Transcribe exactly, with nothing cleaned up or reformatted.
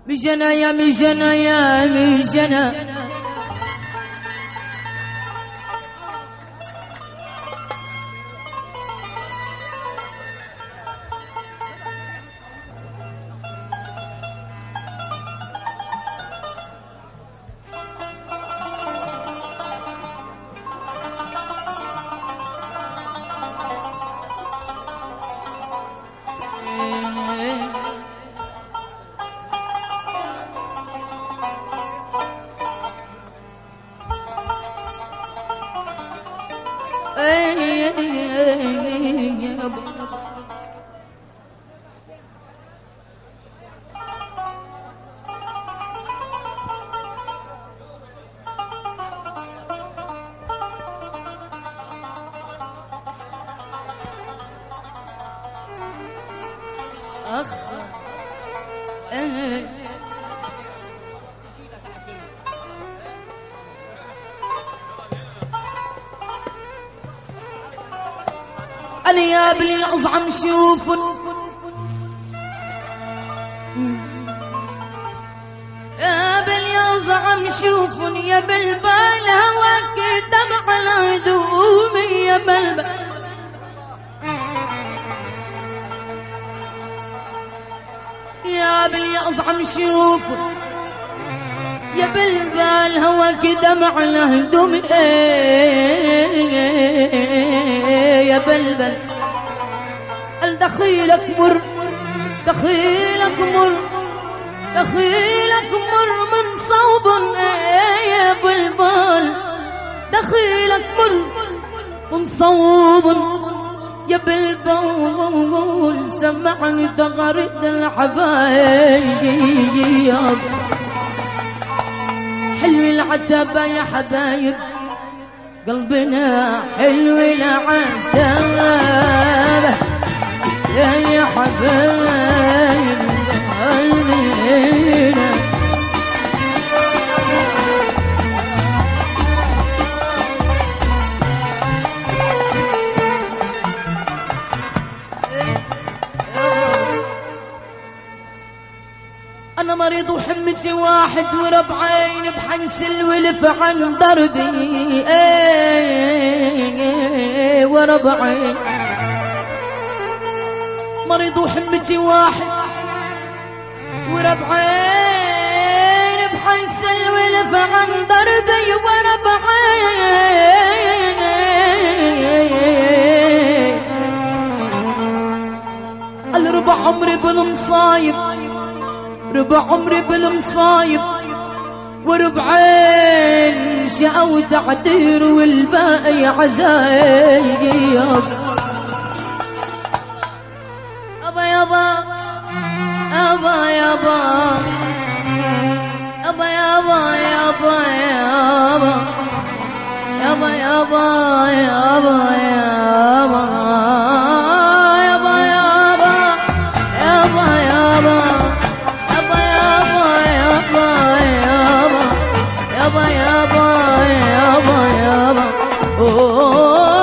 مجنى يا مجنى يا مجنى أخ أنا يا بلي أصعم شوف يا بلي أصعم شوف يا بلبال هواك دمع على هدومي يا بلبال يا بلي أصعم شوف يا بلبال هواك دمع على هدومي يا بلبل الدخيلك مر دخيلك مر دخيلك مر من صوب يا بلبل دخيلك مر من صوب يا بلبل سمعني تغرد الحبايب حلو العتبة يا حبايب قلبنا حلو العتبة يا يا حبايب قلبنا أنا مريض وحمتي واحد وربعين بحنس الولف عن دربي ايه وربعين مريض وحمتي واحد وربعين بحنس الولف عن دربي وربعين الربع عمري بالمصايب ربع عمري بالمصايب وربعين شقوا تعتير والباقي عزايب أبا يابا أبا يابا أبا يابا يابا يابا يابا يابا يابا يابا يابا يابا يابا يابا يابا يابا يابا